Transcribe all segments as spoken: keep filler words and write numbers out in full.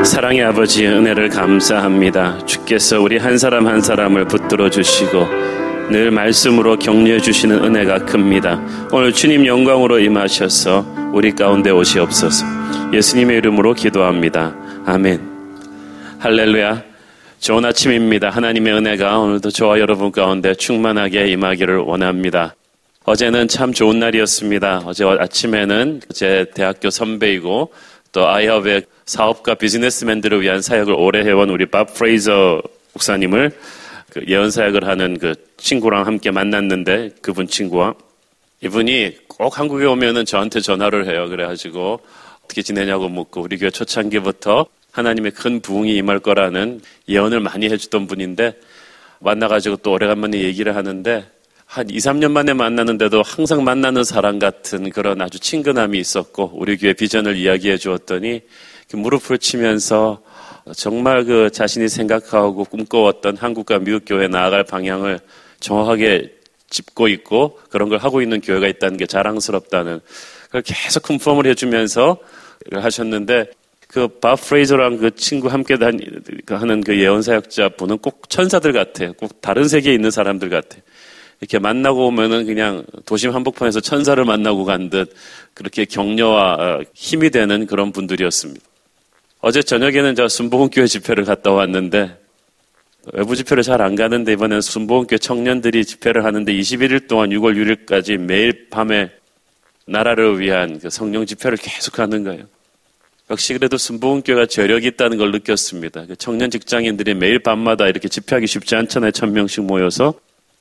사랑의 아버지, 은혜를 감사합니다. 주께서 우리 한 사람 한 사람을 붙들어 주시고 늘 말씀으로 격려해 주시는 은혜가 큽니다. 오늘 주님 영광으로 임하셔서 우리 가운데 오시옵소서. 예수님의 이름으로 기도합니다. 아멘. 할렐루야. 좋은 아침입니다. 하나님의 은혜가 오늘도 저와 여러분 가운데 충만하게 임하기를 원합니다. 어제는 참 좋은 날이었습니다. 어제 아침에는 제 대학교 선배이고 또 아이허브의 사업가 비즈니스맨들을 위한 사역을 오래 해온 우리 밥 프레이저 목사님을 그 예언 사역을 하는 그 친구랑 함께 만났는데, 그분 친구와 이분이 꼭 한국에 오면은 저한테 전화를 해요. 그래가지고 어떻게 지내냐고 묻고 우리 교회 초창기부터 하나님의 큰 부흥이 임할 거라는 예언을 많이 해주던 분인데, 만나가지고 또 오래간만에 얘기를 하는데 한 이, 삼 년 만에 만나는데도 항상 만나는 사람 같은 그런 아주 친근함이 있었고, 우리 교회 비전을 이야기해 주었더니 무릎을 치면서 정말 그 자신이 생각하고 꿈꿔왔던 한국과 미국 교회 나아갈 방향을 정확하게 짚고 있고 그런 걸 하고 있는 교회가 있다는 게 자랑스럽다는 그걸 계속 컨펌을 해주면서 하셨는데, 그 밥 프레이저랑 그 친구 함께 하는 그 예언 사역자 분은 꼭 천사들 같아요. 꼭 다른 세계에 있는 사람들 같아요. 이렇게 만나고 오면은 그냥 도심 한복판에서 천사를 만나고 간 듯 그렇게 격려와 힘이 되는 그런 분들이었습니다. 어제 저녁에는 저 순복음교회 집회를 갔다 왔는데, 외부 집회를 잘 안 가는데 이번에는 순복음교회 청년들이 집회를 하는데 이십일 일 동안 유월 육 일까지 매일 밤에 나라를 위한 그 성령 집회를 계속 하는 거예요. 역시 그래도 순복음교회가 저력이 있다는 걸 느꼈습니다. 청년 직장인들이 매일 밤마다 이렇게 집회하기 쉽지 않잖아요. 천 명씩 모여서.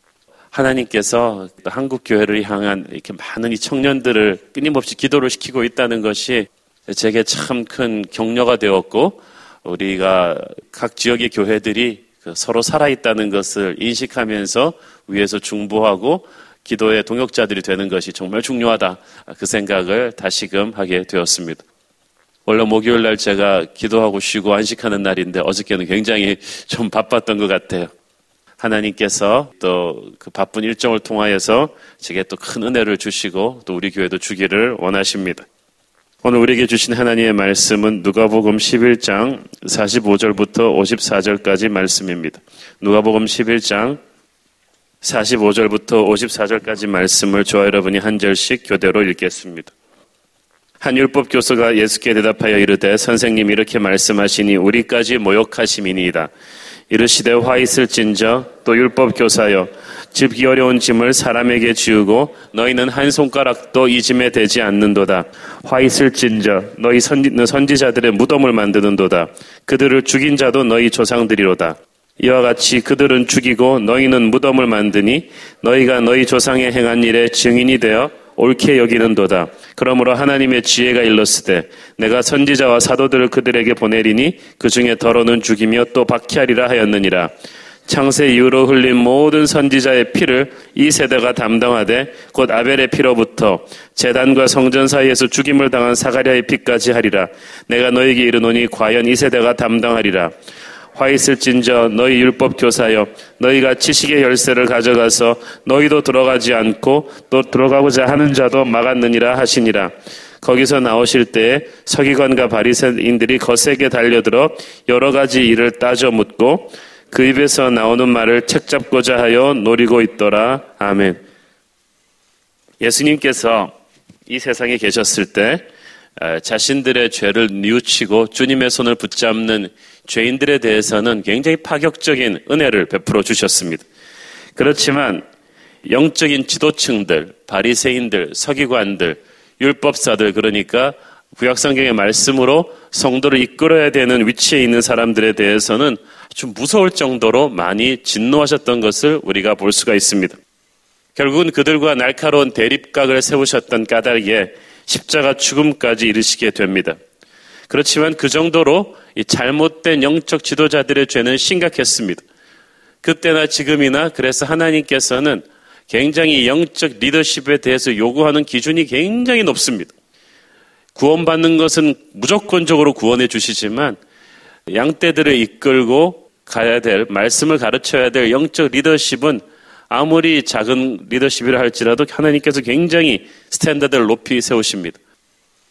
하나님께서 한국 교회를 향한 이렇게 많은 이 청년들을 끊임없이 기도를 시키고 있다는 것이 제게 참 큰 격려가 되었고, 우리가 각 지역의 교회들이 서로 살아있다는 것을 인식하면서 위에서 중보하고 기도의 동역자들이 되는 것이 정말 중요하다, 그 생각을 다시금 하게 되었습니다. 원래 목요일 날 제가 기도하고 쉬고 안식하는 날인데 어저께는 굉장히 좀 바빴던 것 같아요. 하나님께서 또 그 바쁜 일정을 통하여서 제게 또 큰 은혜를 주시고 또 우리 교회도 주기를 원하십니다. 오늘 우리에게 주신 하나님의 말씀은 누가복음 십일 장 사십오 절부터 오십사 절까지 말씀입니다. 누가복음 십일 장 사십오 절부터 오십사 절까지 말씀을 저와 여러분이 한 절씩 교대로 읽겠습니다. 한 율법 교수가 예수께 대답하여 이르되, 선생님 이렇게 말씀하시니 우리까지 모욕하심이니이다. 이르시되 화 있을진저 또 율법 교사여, 짚기 어려운 짐을 사람에게 지우고 너희는 한 손가락도 이 짐에 대지 않는도다. 화 있을진저 너희 선지, 선지자들의 무덤을 만드는도다. 그들을 죽인 자도 너희 조상들이로다. 이와 같이 그들은 죽이고 너희는 무덤을 만드니 너희가 너희 조상의 행한 일에 증인이 되어 옳게 여기는도다. 그러므로 하나님의 지혜가 일렀으되 내가 선지자와 사도들을 그들에게 보내리니 그 중에 더러는 죽이며 또 박해하리라 하였느니라. 창세 이후로 흘린 모든 선지자의 피를 이 세대가 담당하되 곧 아벨의 피로부터 제단과 성전 사이에서 죽임을 당한 사가랴의 피까지 하리라. 내가 너에게 이르노니 과연 이 세대가 담당하리라. 화 있을진저 너희 율법 교사여, 너희가 지식의 열쇠를 가져가서 너희도 들어가지 않고 또 들어가고자 하는 자도 막았느니라 하시니라. 거기서 나오실 때에 서기관과 바리새인들이 거세게 달려들어 여러 가지 일을 따져 묻고 그 입에서 나오는 말을 책잡고자 하여 노리고 있더라. 아멘. 예수님께서 이 세상에 계셨을 때 자신들의 죄를 뉘우치고 주님의 손을 붙잡는 죄인들에 대해서는 굉장히 파격적인 은혜를 베풀어 주셨습니다. 그렇지만 영적인 지도층들, 바리새인들, 서기관들, 율법사들, 그러니까 구약성경의 말씀으로 성도를 이끌어야 되는 위치에 있는 사람들에 대해서는 아주 무서울 정도로 많이 진노하셨던 것을 우리가 볼 수가 있습니다. 결국은 그들과 날카로운 대립각을 세우셨던 까닭에 십자가 죽음까지 이르시게 됩니다. 그렇지만 그 정도로 이 잘못된 영적 지도자들의 죄는 심각했습니다. 그때나 지금이나 그래서 하나님께서는 굉장히 영적 리더십에 대해서 요구하는 기준이 굉장히 높습니다. 구원받는 것은 무조건적으로 구원해 주시지만 양떼들을 이끌고 가야 될, 말씀을 가르쳐야 될 영적 리더십은 아무리 작은 리더십이라 할지라도 하나님께서 굉장히 스탠다드를 높이 세우십니다.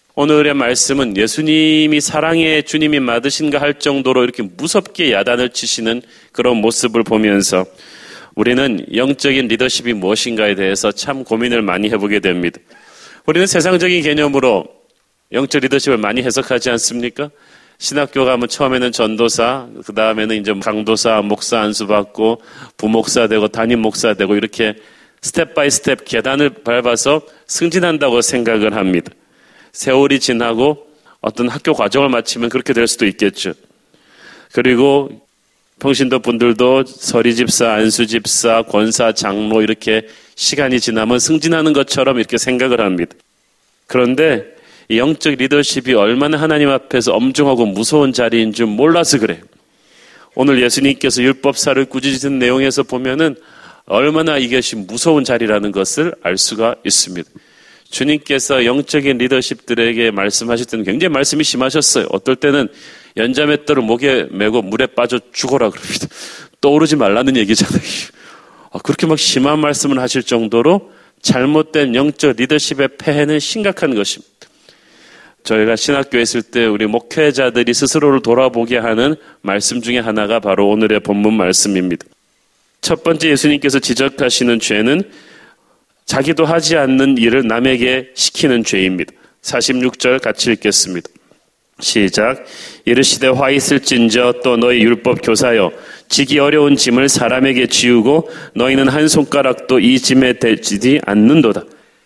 오늘의 말씀은 예수님이 사랑의 주님이 맞으신가 할 정도로 이렇게 무섭게 야단을 치시는 그런 모습을 보면서 우리는 영적인 리더십이 무엇인가에 대해서 참 고민을 많이 해보게 됩니다. 우리는 세상적인 개념으로 영적 리더십을 많이 해석하지 않습니까? 신학교 가면 처음에는 전도사, 그 다음에는 이제 강도사, 목사 안수 받고 부목사 되고 담임 목사 되고 이렇게 스텝 바이 스텝 계단을 밟아서 승진한다고 생각을 합니다. 세월이 지나고 어떤 학교 과정을 마치면 그렇게 될 수도 있겠죠. 그리고 평신도 분들도 서리집사, 안수집사, 권사, 장로 이렇게 시간이 지나면 승진하는 것처럼 이렇게 생각을 합니다. 그런데 이 영적 리더십이 얼마나 하나님 앞에서 엄중하고 무서운 자리인 줄 몰라서 그래요. 오늘 예수님께서 율법사를 꾸짖은 내용에서 보면은 얼마나 이것이 무서운 자리라는 것을 알 수가 있습니다. 주님께서 영적인 리더십들에게 말씀하실 때는 굉장히 말씀이 심하셨어요. 어떨 때는 연자맷돌을 목에 메고 물에 빠져 죽어라 그럽니다. 떠오르지 말라는 얘기잖아요. 그렇게 막 심한 말씀을 하실 정도로 잘못된 영적 리더십의 폐해는 심각한 것입니다. 저희가 신학교에 있을 때 우리 목회자들이 스스로를 돌아보게 하는 말씀 중에 하나가 바로 오늘의 본문 말씀입니다. 첫 번째 예수님께서 지적하시는 죄는 자기도 하지 않는 일을 남에게 시키는 죄입니다. 사십육 절 같이 읽겠습니다. 시작. 이르시되 화 있을진저 또 너희 율법 교사여 지기 어려운 짐을 사람에게 지우고 너희는 한 손가락도 이 짐에 대지 않는도다.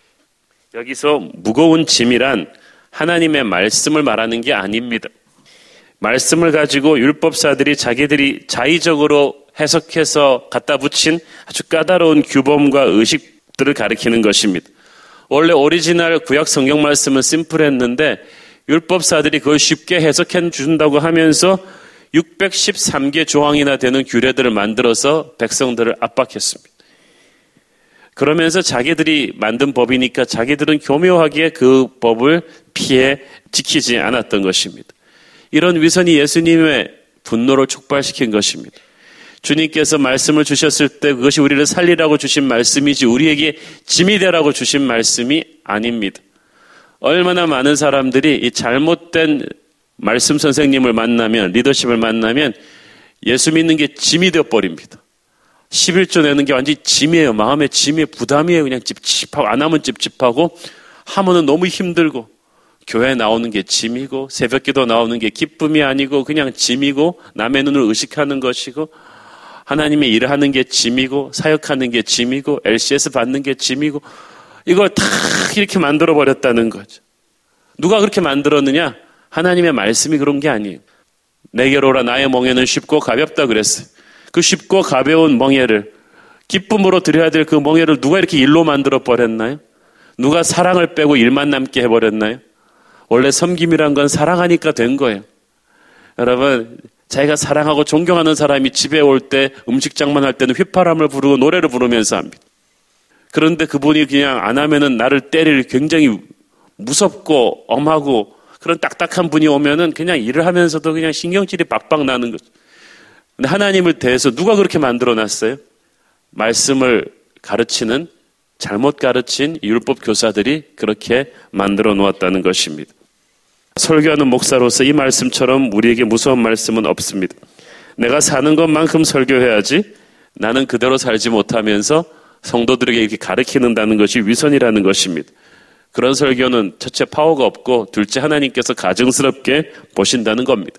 여기서 무거운 짐이란 하나님의 말씀을 말하는 게 아닙니다. 말씀을 가지고 율법사들이 자기들이 자의적으로 해석해서 갖다 붙인 아주 까다로운 규범과 의식들을 가리키는 것입니다. 원래 오리지널 구약 성경 말씀은 심플했는데 율법사들이 그걸 쉽게 해석해 준다고 하면서 육백십삼 개 조항이나 되는 규례들을 만들어서 백성들을 압박했습니다. 그러면서 자기들이 만든 법이니까 자기들은 교묘하게 그 법을 피해 지키지 않았던 것입니다. 이런 위선이 예수님의 분노를 촉발시킨 것입니다. 주님께서 말씀을 주셨을 때 그것이 우리를 살리라고 주신 말씀이지 우리에게 짐이 되라고 주신 말씀이 아닙니다. 얼마나 많은 사람들이 이 잘못된 말씀 선생님을 만나면, 리더십을 만나면 예수 믿는 게 짐이 되어버립니다. 십일 조 내는 게 완전히 짐이에요. 마음의 짐이 부담이에요. 그냥 찝찝하고, 안 하면 찝찝하고, 하면은 너무 힘들고, 교회 나오는 게 짐이고, 새벽기도 나오는 게 기쁨이 아니고 그냥 짐이고, 남의 눈을 의식하는 것이고, 하나님의 일을 하는 게 짐이고, 사역하는 게 짐이고, 엘씨에스 받는 게 짐이고, 이걸 다 이렇게 만들어버렸다는 거죠. 누가 그렇게 만들었느냐? 하나님의 말씀이 그런 게 아니에요. 내게로 오라 나의 멍에는 쉽고 가볍다 그랬어요. 그 쉽고 가벼운 멍에를 기쁨으로 드려야 될 그 멍에를 누가 이렇게 일로 만들어버렸나요? 누가 사랑을 빼고 일만 남게 해버렸나요? 원래 섬김이란 건 사랑하니까 된 거예요. 여러분, 자기가 사랑하고 존경하는 사람이 집에 올 때 음식장만 할 때는 휘파람을 부르고 노래를 부르면서 합니다. 그런데 그분이 그냥 안 하면은 나를 때릴 굉장히 무섭고 엄하고 그런 딱딱한 분이 오면은 그냥 일을 하면서도 그냥 신경질이 박박 나는 거죠. 근데 하나님을 대해서 누가 그렇게 만들어 놨어요? 말씀을 가르치는, 잘못 가르친 율법 교사들이 그렇게 만들어 놓았다는 것입니다. 설교하는 목사로서 이 말씀처럼 우리에게 무서운 말씀은 없습니다. 내가 사는 것만큼 설교해야지 나는 그대로 살지 못하면서 성도들에게 이렇게 가르치는다는 것이 위선이라는 것입니다. 그런 설교는 첫째 파워가 없고 둘째 하나님께서 가증스럽게 보신다는 겁니다.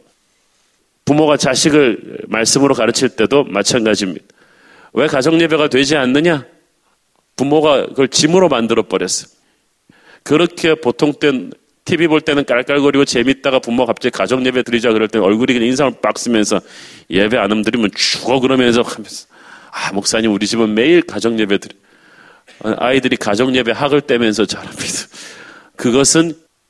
부모가 자식을 말씀으로 가르칠 때도 마찬가지입니다. 왜 가정예배가 되지 않느냐? 부모가 그걸 짐으로 만들어버렸어요. 그렇게 보통 땐 티비 볼 때는 깔깔거리고 재밌다가 부모가 갑자기 가정예배 드리자 그럴 때는 얼굴이 그냥 인상을 빡 쓰면서 예배 안 드리면 죽어 그러면서 하면서 아 목사님 우리 집은 매일 가정예배 드려. 아이들이 가정예배 학을 떼면서 자랍니다. 그것은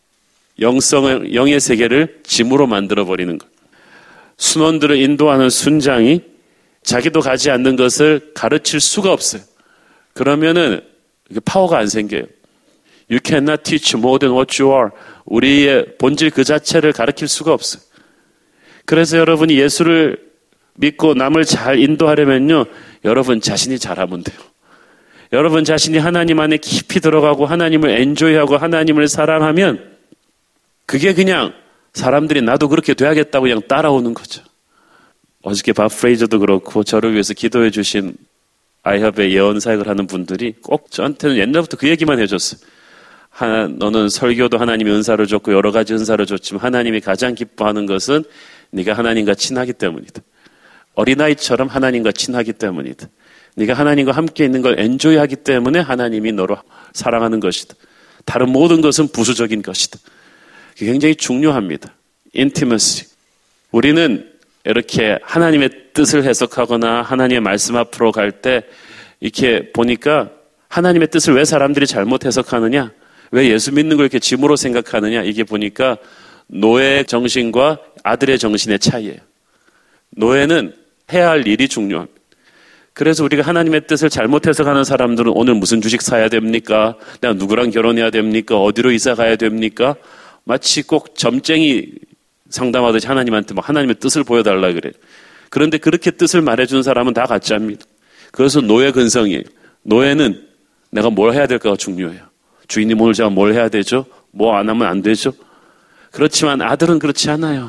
영성, 영의 세계를 짐으로 만들어버리는 것. 순원들을 인도하는 순장이 자기도 가지 않는 것을 가르칠 수가 없어요. 그러면은 파워가 안 생겨요. You cannot teach more than what you are. 우리의 본질 그 자체를 가르칠 수가 없어요. 그래서 여러분이 예수를 믿고 남을 잘 인도하려면요. 여러분 자신이 잘하면 돼요. 여러분 자신이 하나님 안에 깊이 들어가고 하나님을 엔조이하고 하나님을 사랑하면 그게 그냥 사람들이 나도 그렇게 돼야겠다고 그냥 따라오는 거죠. 어저께 밥 프레이저도 그렇고 저를 위해서 기도해 주신 아이합의 예언 사역을 하는 분들이 꼭 저한테는 옛날부터 그 얘기만 해줬어요. 하나, 너는 설교도 하나님이 은사를 줬고 여러 가지 은사를 줬지만 하나님이 가장 기뻐하는 것은 네가 하나님과 친하기 때문이다. 어린아이처럼 하나님과 친하기 때문이다. 네가 하나님과 함께 있는 걸 엔조이하기 때문에 하나님이 너를 사랑하는 것이다. 다른 모든 것은 부수적인 것이다. 그게 굉장히 중요합니다. 인티머시. 우리는 이렇게 하나님의 뜻을 해석하거나 하나님의 말씀 앞으로 갈 때 이렇게 보니까 하나님의 뜻을 왜 사람들이 잘못 해석하느냐? 왜 예수 믿는 걸 이렇게 짐으로 생각하느냐? 이게 보니까 노예의 정신과 아들의 정신의 차이예요. 노예는 해야 할 일이 중요합니다. 그래서 우리가 하나님의 뜻을 잘못 해석하는 사람들은 오늘 무슨 주식 사야 됩니까? 내가 누구랑 결혼해야 됩니까? 어디로 이사 가야 됩니까? 마치 꼭 점쟁이 상담하듯이 하나님한테 막 하나님의 뜻을 보여달라 그래요. 그런데 그렇게 뜻을 말해주는 사람은 다 가짜입니다. 그래서 노예 근성이에요. 노예는 내가 뭘 해야 될까가 중요해요. 주인님 오늘 제가 뭘 해야 되죠? 뭐 안 하면 안 되죠? 그렇지만 아들은 그렇지 않아요.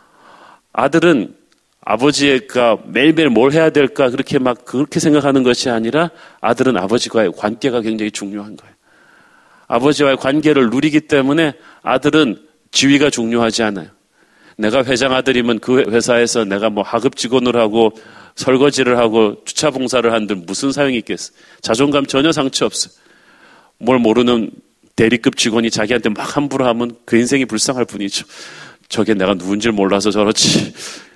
아들은 아버지가 매일매일 뭘 해야 될까 그렇게 막 그렇게 생각하는 것이 아니라 아들은 아버지와의 관계가 굉장히 중요한 거예요. 아버지와의 관계를 누리기 때문에 아들은 지위가 중요하지 않아요. 내가 회장 아들이면 그 회사에서 내가 뭐 하급 직원을 하고 설거지를 하고 주차 봉사를 한들 무슨 사용이 있겠어? 자존감 전혀 상처 없어요. 뭘 모르는 대리급 직원이 자기한테 막 함부로 하면 그 인생이 불쌍할 뿐이죠. 저게 내가 누군지를 몰라서 저렇지.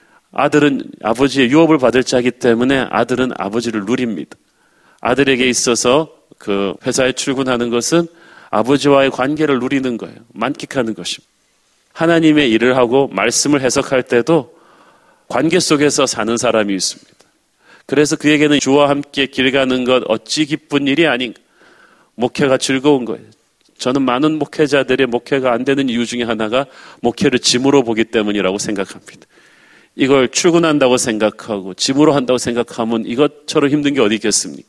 아들은 아버지의 유업을 받을 자이기 때문에 아들은 아버지를 누립니다. 아들에게 있어서 그 회사에 출근하는 것은 아버지와의 관계를 누리는 거예요. 만끽하는 것입니다. 하나님의 일을 하고 말씀을 해석할 때도 관계 속에서 사는 사람이 있습니다. 그래서 그에게는 주와 함께 길 가는 것 어찌 기쁜 일이 아닌가. 목회가 즐거운 거예요. 저는 많은 목회자들의 목회가 안 되는 이유 중에 하나가 목회를 짐으로 보기 때문이라고 생각합니다. 이걸 출근한다고 생각하고 짐으로 한다고 생각하면 이것처럼 힘든 게 어디 있겠습니까?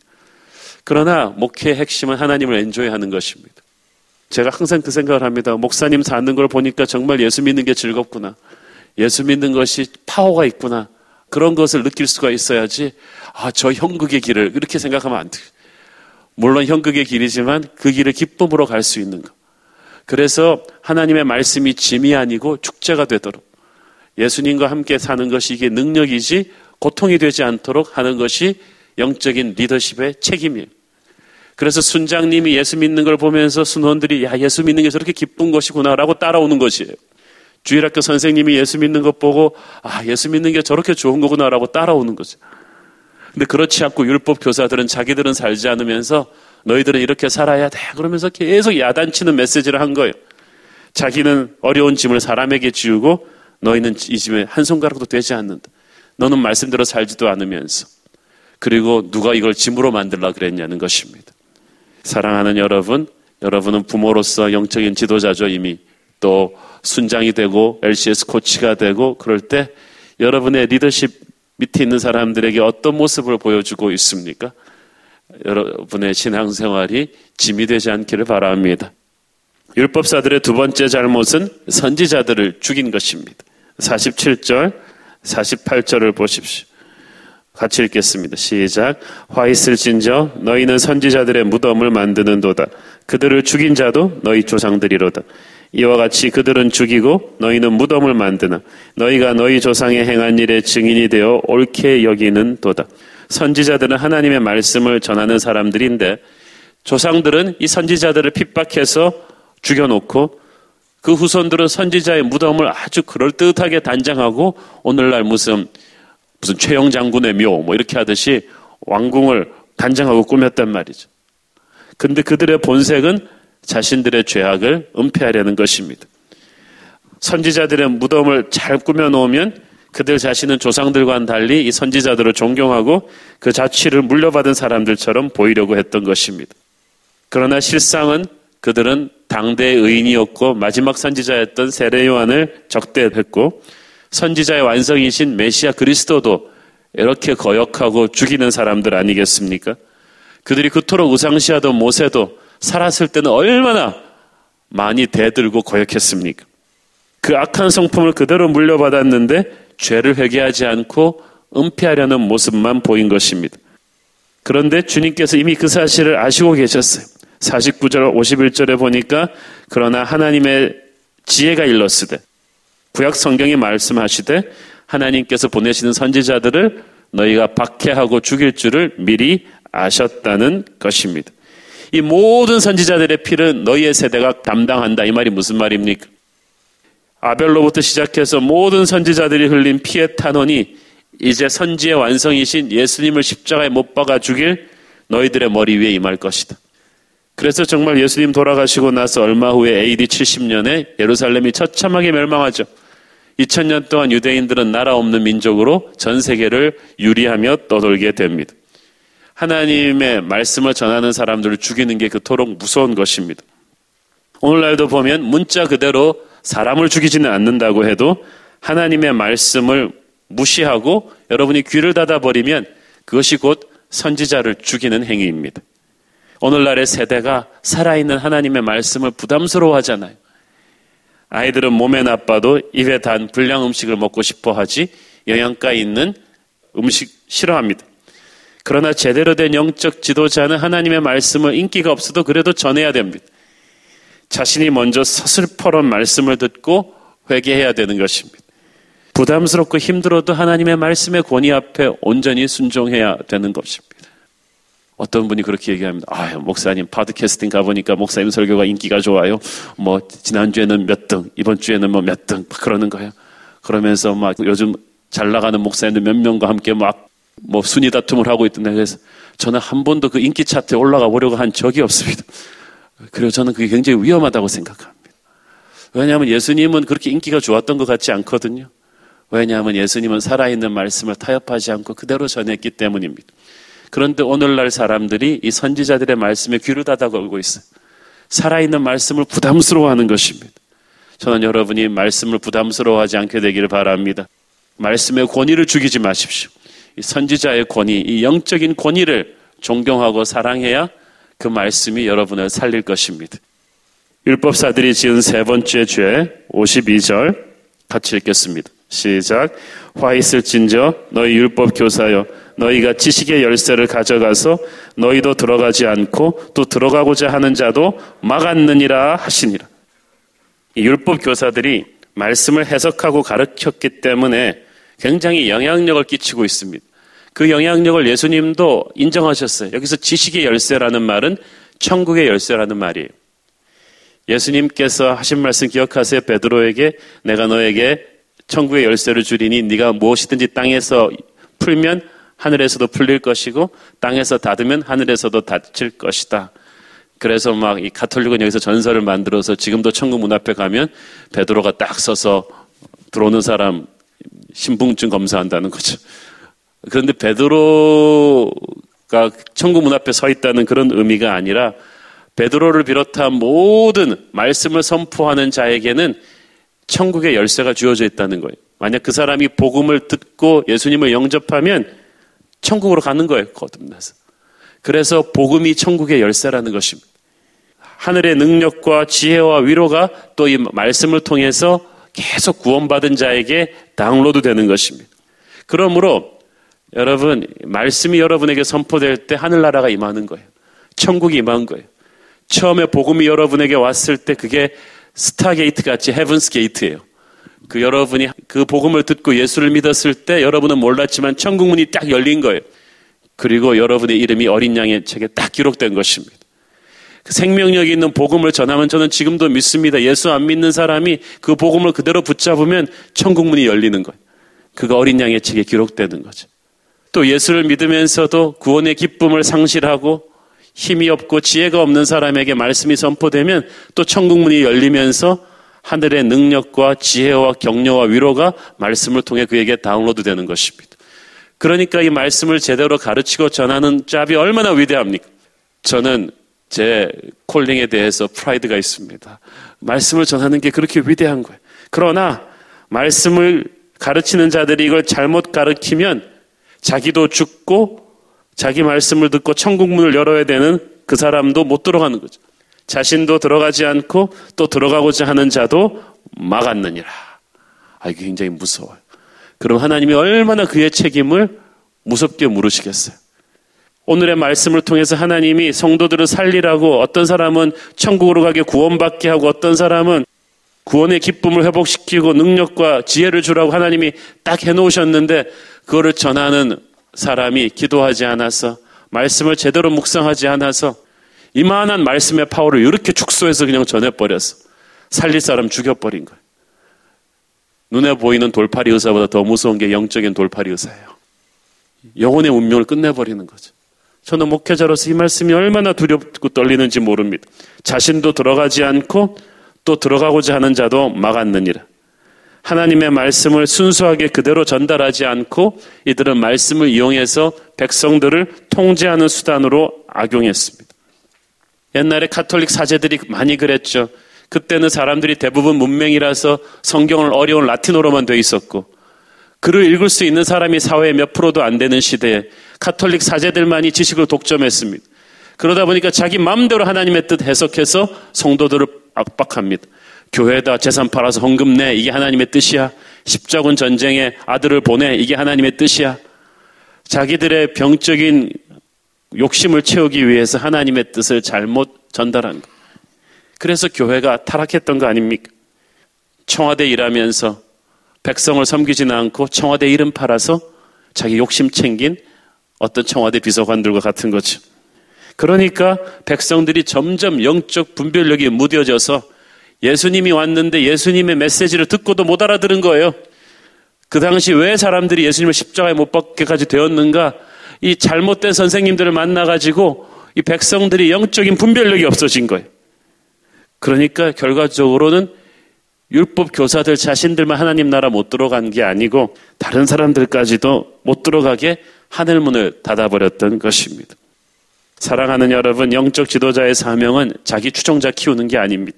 그러나 목회의 핵심은 하나님을 엔조이하는 것입니다. 제가 항상 그 생각을 합니다. 목사님 사는 걸 보니까 정말 예수 믿는 게 즐겁구나. 예수 믿는 것이 파워가 있구나. 그런 것을 느낄 수가 있어야지 아, 저 형극의 길을 그렇게 생각하면 안 돼요. 물론 형극의 길이지만 그 길을 기쁨으로 갈 수 있는 것. 그래서 하나님의 말씀이 짐이 아니고 축제가 되도록 예수님과 함께 사는 것이 이게 능력이지 고통이 되지 않도록 하는 것이 영적인 리더십의 책임이에요. 그래서 순장님이 예수 믿는 걸 보면서 순원들이 야 예수 믿는 게 저렇게 기쁜 것이구나 라고 따라오는 것이에요. 주일학교 선생님이 예수 믿는 것 보고 아 예수 믿는 게 저렇게 좋은 거구나 라고 따라오는 거죠. 근데 그렇지 않고 율법 교사들은 자기들은 살지 않으면서 너희들은 이렇게 살아야 돼 그러면서 계속 야단치는 메시지를 한 거예요. 자기는 어려운 짐을 사람에게 지우고 너희는 이 짐에 한 손가락도 되지 않는다. 너는 말씀대로 살지도 않으면서 그리고 누가 이걸 짐으로 만들라 그랬냐는 것입니다. 사랑하는 여러분, 여러분은 부모로서 영적인 지도자죠. 이미 또 순장이 되고 엘씨에스 코치가 되고 그럴 때 여러분의 리더십 밑에 있는 사람들에게 어떤 모습을 보여주고 있습니까? 여러분의 신앙생활이 짐이 되지 않기를 바랍니다. 율법사들의 두 번째 잘못은 선지자들을 죽인 것입니다. 사십칠 절, 사십팔 절을 보십시오. 같이 읽겠습니다. 시작. 화 있을진저 너희는 선지자들의 무덤을 만드는도다. 그들을 죽인 자도 너희 조상들이로다. 이와 같이 그들은 죽이고 너희는 무덤을 만드나 너희가 너희 조상의 행한 일의 증인이 되어 옳게 여기는 도다. 선지자들은 하나님의 말씀을 전하는 사람들인데 조상들은 이 선지자들을 핍박해서 죽여놓고 그 후손들은 선지자의 무덤을 아주 그럴듯하게 단장하고 오늘날 무슨 무슨 최영 장군의 묘 뭐 이렇게 하듯이 왕궁을 단장하고 꾸몄단 말이죠. 근데 그들의 본색은 자신들의 죄악을 은폐하려는 것입니다. 선지자들의 무덤을 잘 꾸며놓으면 그들 자신은 조상들과는 달리 이 선지자들을 존경하고 그 자취를 물려받은 사람들처럼 보이려고 했던 것입니다. 그러나 실상은 그들은 당대의 의인이었고 마지막 선지자였던 세례 요한을 적대했고 선지자의 완성이신 메시아 그리스도도 이렇게 거역하고 죽이는 사람들 아니겠습니까? 그들이 그토록 우상시하던 모세도 살았을 때는 얼마나 많이 대들고 거역했습니까? 그 악한 성품을 그대로 물려받았는데 죄를 회개하지 않고 은폐하려는 모습만 보인 것입니다. 그런데 주님께서 이미 그 사실을 아시고 계셨어요. 사십구 절 오십일 절에 보니까 그러나 하나님의 지혜가 일렀으되 구약 성경이 말씀하시되 하나님께서 보내시는 선지자들을 너희가 박해하고 죽일 줄을 미리 아셨다는 것입니다. 이 모든 선지자들의 피를 너희의 세대가 담당한다. 이 말이 무슨 말입니까? 아벨로부터 시작해서 모든 선지자들이 흘린 피의 탄원이 이제 선지의 완성이신 예수님을 십자가에 못 박아 죽일 너희들의 머리 위에 임할 것이다. 그래서 정말 예수님 돌아가시고 나서 얼마 후에 에이디 칠십 년에 예루살렘이 처참하게 멸망하죠. 이천 년 동안 유대인들은 나라 없는 민족으로 전 세계를 유리하며 떠돌게 됩니다. 하나님의 말씀을 전하는 사람들을 죽이는 게 그토록 무서운 것입니다. 오늘날도 보면 문자 그대로 사람을 죽이지는 않는다고 해도 하나님의 말씀을 무시하고 여러분이 귀를 닫아버리면 그것이 곧 선지자를 죽이는 행위입니다. 오늘날의 세대가 살아있는 하나님의 말씀을 부담스러워하잖아요. 아이들은 몸에 나빠도 입에 단 불량 음식을 먹고 싶어 하지 영양가 있는 음식 싫어합니다. 그러나 제대로 된 영적 지도자는 하나님의 말씀을 인기가 없어도 그래도 전해야 됩니다. 자신이 먼저 서슬퍼런 말씀을 듣고 회개해야 되는 것입니다. 부담스럽고 힘들어도 하나님의 말씀의 권위 앞에 온전히 순종해야 되는 것입니다. 어떤 분이 그렇게 얘기합니다. 아, 목사님 팟캐스팅 가보니까 목사님 설교가 인기가 좋아요. 뭐 지난주에는 몇 등, 이번 주에는 뭐 몇 등 그러는 거예요. 그러면서 막 요즘 잘 나가는 목사님들 몇 명과 함께 막 뭐 순위 다툼을 하고 있던데 그래서 저는 한 번도 그 인기 차트에 올라가 보려고 한 적이 없습니다. 그리고 저는 그게 굉장히 위험하다고 생각합니다. 왜냐하면 예수님은 그렇게 인기가 좋았던 것 같지 않거든요. 왜냐하면 예수님은 살아있는 말씀을 타협하지 않고 그대로 전했기 때문입니다. 그런데 오늘날 사람들이 이 선지자들의 말씀에 귀를 닫아 걸고 있어요. 살아있는 말씀을 부담스러워하는 것입니다. 저는 여러분이 말씀을 부담스러워하지 않게 되기를 바랍니다. 말씀의 권위를 죽이지 마십시오. 이 선지자의 권위, 이 영적인 권위를 존경하고 사랑해야 그 말씀이 여러분을 살릴 것입니다. 율법사들이 지은 세 번째 죄 오십이 절 같이 읽겠습니다. 시작. 화 있을진저 너희 율법 교사여 너희가 지식의 열쇠를 가져가서 너희도 들어가지 않고 또 들어가고자 하는 자도 막았느니라 하시니라. 이 율법 교사들이 말씀을 해석하고 가르쳤기 때문에 굉장히 영향력을 끼치고 있습니다. 그 영향력을 예수님도 인정하셨어요. 여기서 지식의 열쇠라는 말은 천국의 열쇠라는 말이에요. 예수님께서 하신 말씀 기억하세요. 베드로에게 내가 너에게 천국의 열쇠를 주리니 네가 무엇이든지 땅에서 풀면 하늘에서도 풀릴 것이고 땅에서 닫으면 하늘에서도 닫힐 것이다. 그래서 막 이 가톨릭은 여기서 전설을 만들어서 지금도 천국 문 앞에 가면 베드로가 딱 서서 들어오는 사람 신분증 검사한다는 거죠. 그런데 베드로가 천국 문 앞에 서 있다는 그런 의미가 아니라 베드로를 비롯한 모든 말씀을 선포하는 자에게는 천국의 열쇠가 주어져 있다는 거예요. 만약 그 사람이 복음을 듣고 예수님을 영접하면 천국으로 가는 거예요. 거듭나서. 그래서 복음이 천국의 열쇠라는 것입니다. 하늘의 능력과 지혜와 위로가 또 이 말씀을 통해서 계속 구원받은 자에게 다운로드 되는 것입니다. 그러므로 여러분, 말씀이 여러분에게 선포될 때 하늘나라가 임하는 거예요. 천국이 임한 거예요. 처음에 복음이 여러분에게 왔을 때 그게 스타게이트 같이 헤븐스 게이트예요. 그 여러분이 그 복음을 듣고 예수를 믿었을 때 여러분은 몰랐지만 천국 문이 딱 열린 거예요. 그리고 여러분의 이름이 어린 양의 책에 딱 기록된 것입니다. 그 생명력이 있는 복음을 전하면 저는 지금도 믿습니다. 예수 안 믿는 사람이 그 복음을 그대로 붙잡으면 천국 문이 열리는 거예요. 그가 어린 양의 책에 기록되는 거죠. 또 예수를 믿으면서도 구원의 기쁨을 상실하고 힘이 없고 지혜가 없는 사람에게 말씀이 선포되면 또 천국 문이 열리면서 하늘의 능력과 지혜와 격려와 위로가 말씀을 통해 그에게 다운로드 되는 것입니다. 그러니까 이 말씀을 제대로 가르치고 전하는 잡이 얼마나 위대합니까? 저는 제 콜링에 대해서 프라이드가 있습니다. 말씀을 전하는 게 그렇게 위대한 거예요. 그러나 말씀을 가르치는 자들이 이걸 잘못 가르치면 자기도 죽고 자기 말씀을 듣고 천국 문을 열어야 되는 그 사람도 못 들어가는 거죠. 자신도 들어가지 않고 또 들어가고자 하는 자도 막았느니라. 아, 이게 굉장히 무서워요. 그럼 하나님이 얼마나 그의 책임을 무섭게 물으시겠어요. 오늘의 말씀을 통해서 하나님이 성도들을 살리라고, 어떤 사람은 천국으로 가게 구원받게 하고, 어떤 사람은 구원의 기쁨을 회복시키고 능력과 지혜를 주라고 하나님이 딱 해놓으셨는데, 그거를 전하는 사람이 기도하지 않아서, 말씀을 제대로 묵상하지 않아서 이만한 말씀의 파워를 이렇게 축소해서 그냥 전해버렸어. 살릴 사람 죽여버린 거예요. 눈에 보이는 돌팔이 의사보다 더 무서운 게 영적인 돌팔이 의사예요. 영혼의 운명을 끝내버리는 거죠. 저는 목회자로서 이 말씀이 얼마나 두렵고 떨리는지 모릅니다. 자신도 들어가지 않고 또 들어가고자 하는 자도 막았느니라. 하나님의 말씀을 순수하게 그대로 전달하지 않고 이들은 말씀을 이용해서 백성들을 통제하는 수단으로 악용했습니다. 옛날에 가톨릭 사제들이 많이 그랬죠. 그때는 사람들이 대부분 문맹이라서 성경을 어려운 라틴어로만 돼 있었고, 글을 읽을 수 있는 사람이 사회에 몇 프로도 안 되는 시대에 가톨릭 사제들만이 지식을 독점했습니다. 그러다 보니까 자기 마음대로 하나님의 뜻 해석해서 성도들을 압박합니다. 교회에다 재산 팔아서 헌금 내, 이게 하나님의 뜻이야. 십자군 전쟁에 아들을 보내, 이게 하나님의 뜻이야. 자기들의 병적인 욕심을 채우기 위해서 하나님의 뜻을 잘못 전달한 거. 그래서 교회가 타락했던 거 아닙니까? 청와대 일하면서 백성을 섬기지는 않고 청와대 이름 팔아서 자기 욕심 챙긴 어떤 청와대 비서관들과 같은 거죠. 그러니까 백성들이 점점 영적 분별력이 무뎌져서 예수님이 왔는데 예수님의 메시지를 듣고도 못 알아들은 거예요. 그 당시 왜 사람들이 예수님을 십자가에 못 박게까지 되었는가? 이 잘못된 선생님들을 만나가지고 이 백성들이 영적인 분별력이 없어진 거예요. 그러니까 결과적으로는 율법 교사들 자신들만 하나님 나라 못 들어간 게 아니고 다른 사람들까지도 못 들어가게 하늘문을 닫아버렸던 것입니다. 사랑하는 여러분, 영적 지도자의 사명은 자기 추종자 키우는 게 아닙니다.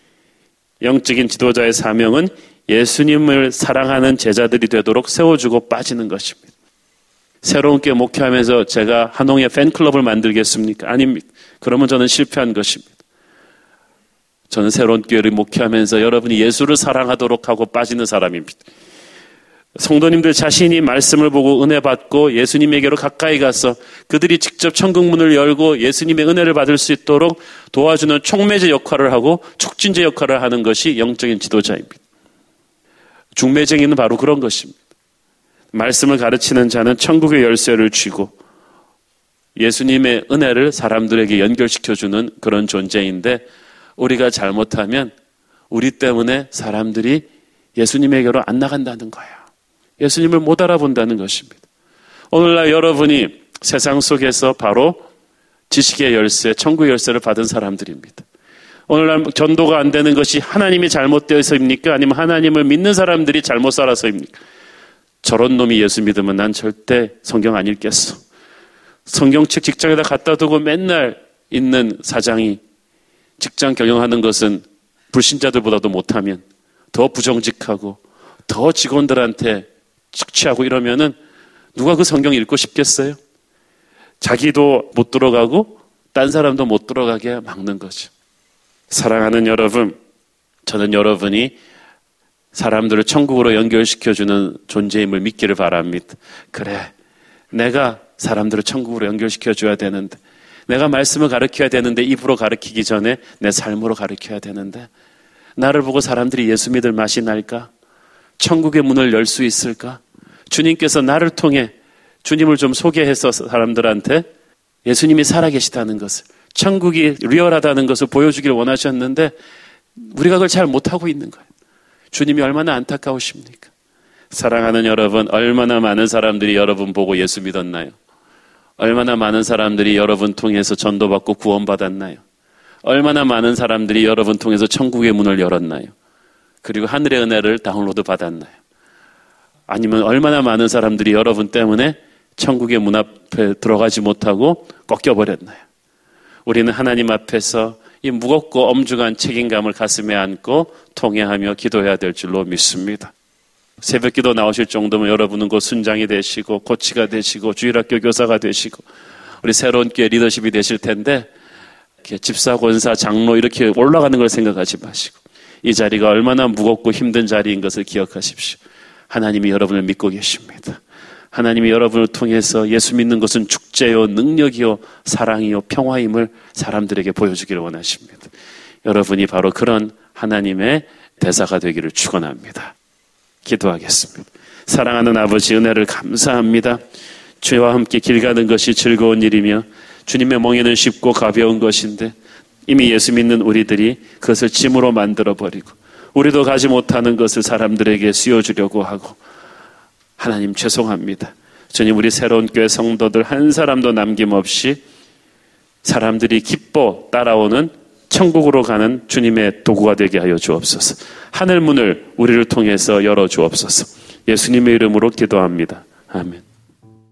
영적인 지도자의 사명은 예수님을 사랑하는 제자들이 되도록 세워주고 빠지는 것입니다. 새로운 교 목회하면서 제가 한홍의 팬클럽을 만들겠습니까? 아닙니다. 그러면 저는 실패한 것입니다. 저는 새로운 교회를 목회하면서 여러분이 예수를 사랑하도록 하고 빠지는 사람입니다. 성도님들 자신이 말씀을 보고 은혜 받고 예수님에게로 가까이 가서 그들이 직접 천국문을 열고 예수님의 은혜를 받을 수 있도록 도와주는 촉매제 역할을 하고 촉진제 역할을 하는 것이 영적인 지도자입니다. 중매쟁이는 바로 그런 것입니다. 말씀을 가르치는 자는 천국의 열쇠를 쥐고 예수님의 은혜를 사람들에게 연결시켜주는 그런 존재인데, 우리가 잘못하면 우리 때문에 사람들이 예수님에게로 안 나간다는 거예요. 예수님을 못 알아본다는 것입니다. 오늘날 여러분이 세상 속에서 바로 지식의 열쇠, 천국의 열쇠를 받은 사람들입니다. 오늘날 전도가 안 되는 것이 하나님이 잘못되어서입니까? 아니면 하나님을 믿는 사람들이 잘못 살아서입니까? 저런 놈이 예수 믿으면 난 절대 성경 안 읽겠어. 성경책 직장에다 갖다 두고 맨날 있는 사장이 직장 경영하는 것은 불신자들보다도 못하면 더 부정직하고 더 직원들한테 착취하고 이러면은 누가 그 성경 읽고 싶겠어요? 자기도 못 들어가고 딴 사람도 못 들어가게 막는 거죠. 사랑하는 여러분, 저는 여러분이 사람들을 천국으로 연결시켜주는 존재임을 믿기를 바랍니다. 그래, 내가 사람들을 천국으로 연결시켜줘야 되는데, 내가 말씀을 가르쳐야 되는데 입으로 가르치기 전에 내 삶으로 가르쳐야 되는데, 나를 보고 사람들이 예수 믿을 맛이 날까? 천국의 문을 열 수 있을까? 주님께서 나를 통해 주님을 좀 소개해서 사람들한테 예수님이 살아계시다는 것을, 천국이 리얼하다는 것을 보여주길 원하셨는데 우리가 그걸 잘 못하고 있는 거예요. 주님이 얼마나 안타까우십니까? 사랑하는 여러분, 얼마나 많은 사람들이 여러분 보고 예수 믿었나요? 얼마나 많은 사람들이 여러분 통해서 전도받고 구원받았나요? 얼마나 많은 사람들이 여러분 통해서 천국의 문을 열었나요? 그리고 하늘의 은혜를 다운로드 받았나요? 아니면 얼마나 많은 사람들이 여러분 때문에 천국의 문 앞에 들어가지 못하고 꺾여버렸나요? 우리는 하나님 앞에서 이 무겁고 엄중한 책임감을 가슴에 안고 통회하며 기도해야 될 줄로 믿습니다. 새벽 기도 나오실 정도면 여러분은 곧 순장이 되시고 코치가 되시고 주일학교 교사가 되시고 우리 새로운 교회 리더십이 되실 텐데, 이렇게 집사, 권사, 장로 이렇게 올라가는 걸 생각하지 마시고 이 자리가 얼마나 무겁고 힘든 자리인 것을 기억하십시오. 하나님이 여러분을 믿고 계십니다. 하나님이 여러분을 통해서 예수 믿는 것은 축제요, 능력이요, 사랑이요, 평화임을 사람들에게 보여주기를 원하십니다. 여러분이 바로 그런 하나님의 대사가 되기를 축원합니다. 기도하겠습니다. 사랑하는 아버지, 은혜를 감사합니다. 주와 함께 길 가는 것이 즐거운 일이며 주님의 멍에는 쉽고 가벼운 것인데 이미 예수 믿는 우리들이 그것을 짐으로 만들어버리고 우리도 가지 못하는 것을 사람들에게 씌워주려고 하고, 하나님 죄송합니다. 주님, 우리 새로운 교회 성도들 한 사람도 남김없이 사람들이 기뻐 따라오는 천국으로 가는 주님의 도구가 되게 하여 주옵소서. 하늘 문을 우리를 통해서 열어 주옵소서. 예수님의 이름으로 기도합니다. 아멘.